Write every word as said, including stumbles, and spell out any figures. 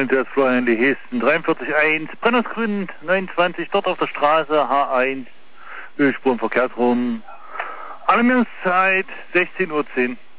Matthias Florian die Hesten, dreiundvierzig eins, Brennersgrün neunundzwanzig, dort auf der Straße, H eins, Ölspuren, Verkehrsraum, Alarmierungszeit sechzehn Uhr zehn.